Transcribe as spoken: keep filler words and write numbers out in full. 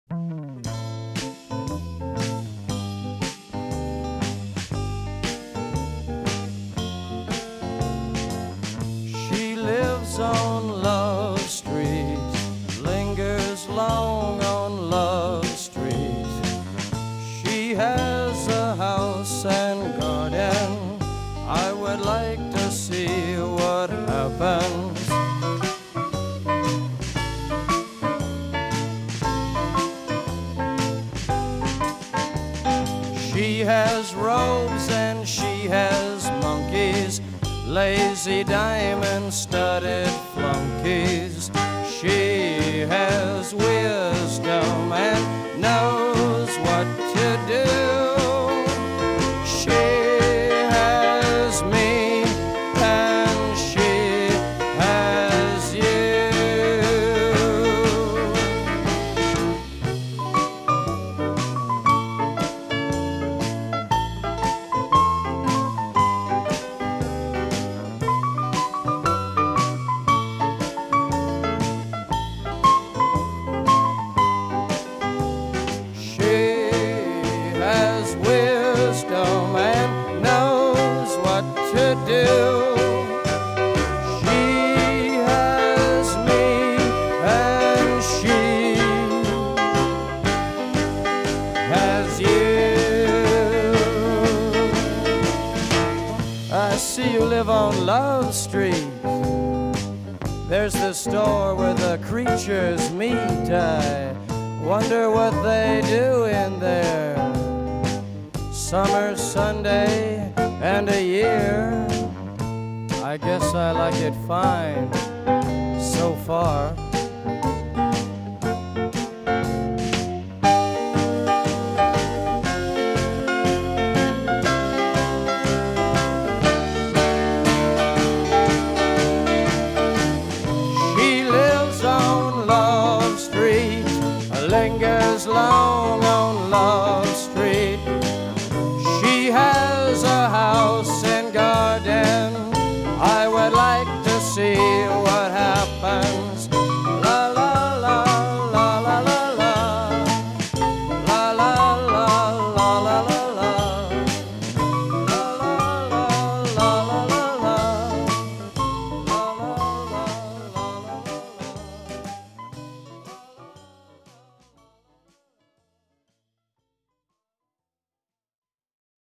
She lives on Love Street, lingers long on Love Street. She has a house and garden. I would like to see what happens. She has robes and she has monkeys, lazy diamond-studded flunkies. She has wisdom and knows what to do. She has me and she has you. Wisdom and knows what to do. She has me and she has you. I see you live on Love Street. There's the store where the creatures meet. I wonder what they do in there. Summer, Sunday, and a year. I guess I like it fine so far. She lives on Love Street, lingers long on Love Street. She has a house and garden. I would like to see